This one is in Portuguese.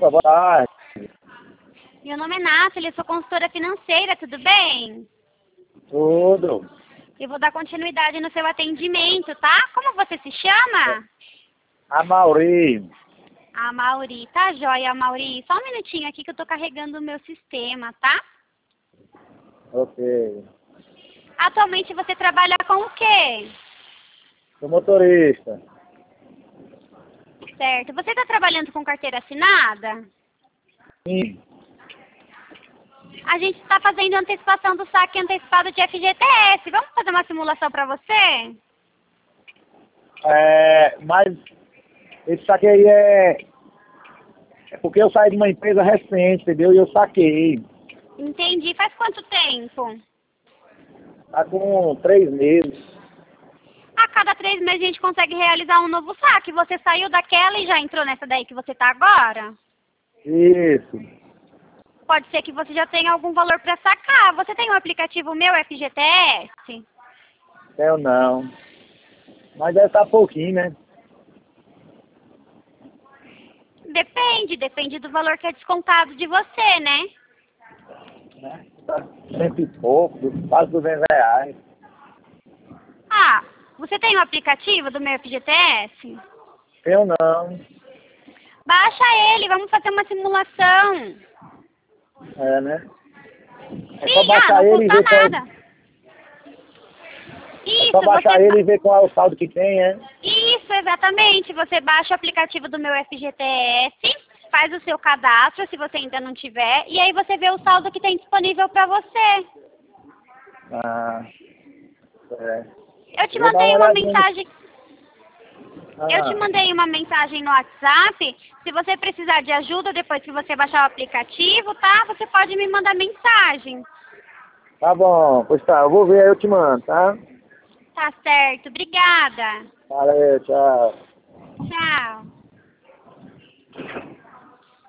Opa, boa tarde. Meu nome é Nathalie, eu sou consultora financeira, tudo bem? Tudo. Eu vou dar continuidade no seu atendimento, tá? Como você se chama? A Mauri. A Mauri, tá joia, Mauri. Só um minutinho aqui que eu tô carregando o meu sistema, tá? Ok. Atualmente você trabalha com o quê? Sou motorista. Certo. Você tá trabalhando com carteira assinada? Sim. A gente está fazendo antecipação do saque antecipado de FGTS. Vamos fazer uma simulação para você? Mas esse saque aí é porque eu saí de uma empresa recente, entendeu? E eu saquei. Entendi. Faz quanto tempo? Tá com 3 meses. A cada 3 meses a gente consegue realizar um novo saque. Você saiu daquela e já entrou nessa daí que você está agora? Isso. Pode ser que você já tenha algum valor para sacar. Você tem o aplicativo Meu FGTS? Eu não. Mas deve estar pouquinho, né? Depende do valor que é descontado de você, né? Tá 100 e pouco, quase R$ 200. Ah, você tem o aplicativo do Meu FGTS? Eu não. Baixa ele, vamos fazer uma simulação. É, né? É só Sim, baixar não ele e custa ver qual. nada. É Isso, só baixar ele e ver qual é o saldo que tem, é? Isso, exatamente. Você baixa o aplicativo do Meu FGTS, faz o seu cadastro, se você ainda não tiver, e aí você vê o saldo que tem disponível para você. Ah, é. Eu te Eu vou dar uma mandei uma olhadinha. mensagem. Eu te mandei uma mensagem no WhatsApp. Se você precisar de ajuda depois que você baixar o aplicativo, tá? Você pode me mandar mensagem. Tá bom, pois tá, eu vou ver aí, eu te mando, tá? Tá certo. Obrigada. Valeu, tchau. Tchau.